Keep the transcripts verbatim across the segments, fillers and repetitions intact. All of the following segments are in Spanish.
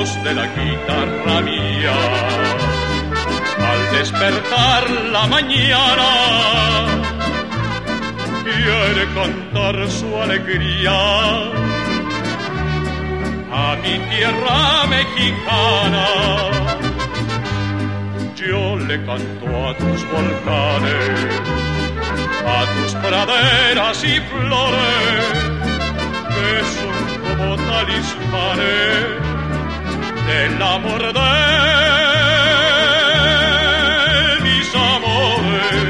voz de la guitarra mía. Al despertar la mañana, quiere cantar su alegría a mi tierra mexicana. Yo le canto a tus volcanes, a tus praderas y flores, que son como talismanes del amor de mis amores.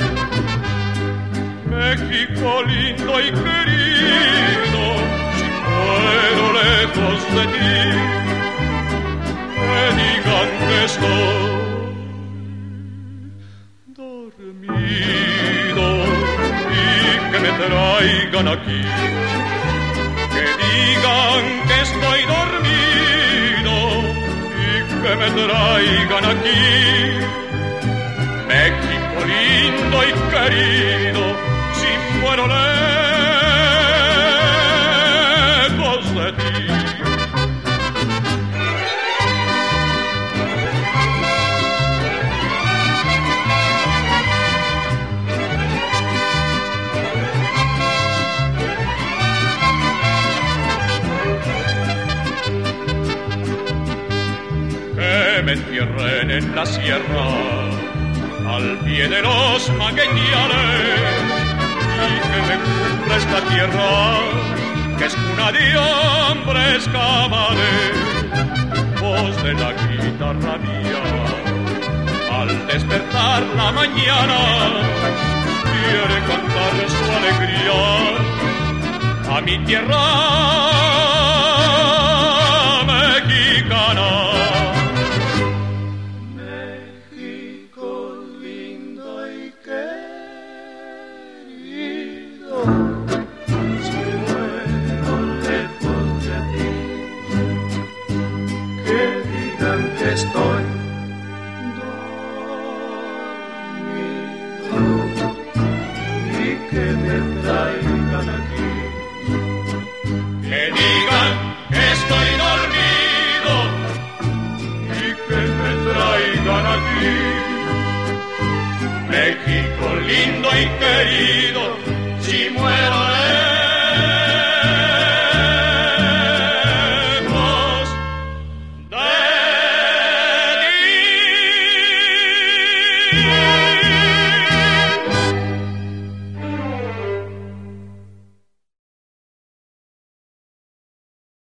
México lindo y querido, si muero lejos de ti, me digan que estoy dormido y que me traigan aquí. Que digan que estoy dormido y que me traigan aquí. México lindo y querido, si muero lejos de ti. Me entierren en la sierra, al pie de los magueyales, y que me cubra esta tierra, que es cuna de hombres cabales. Voz de la guitarra mía, al despertar la mañana, quiere cantar su alegría a mi tierra mexicana. Estoy dormido y que me traigan aquí. Que digan que estoy dormido y que me traigan aquí. México lindo y querido, si muero